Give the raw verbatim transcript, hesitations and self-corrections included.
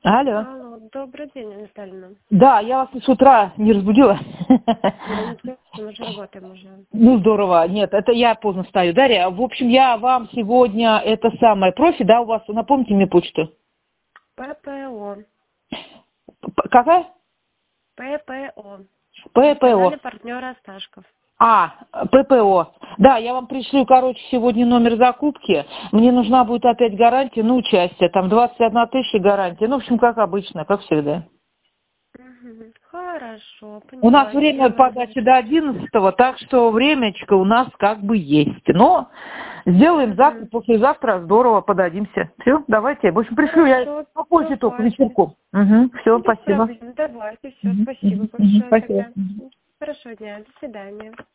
Алло. Алло, добрый день, Наталья. Да, я вас с утра не разбудила. Мы же работаем уже. Ну, здорово. Нет, это я поздно встаю. Дарья, в общем, я вам сегодня это самое профи, да, у вас, напомните мне почту. ППО. П- Какая? ППО. ППО. Профессиональный партнер Осташков. А, ППО. Да, я вам пришлю, короче, сегодня номер закупки. Мне нужна будет опять гарантия на участие. Там двадцать одна тысяча гарантия. Ну, в общем, как обычно, как всегда. Угу. Хорошо, У нас поняла. время Сделаем подачи дальше. до одиннадцатого, так что времечко у нас как бы есть. Но сделаем завтра, Угу. послезавтра, здорово, подадимся. Все, давайте. В общем, пришлю я Хорошо, попозже только, давайте. вечерком. Угу, все, Без спасибо. проблем, давайте. Все, Мгм, спасибо мгм, мгм, большое спасибо. тогда. Хорошего дня, до свидания.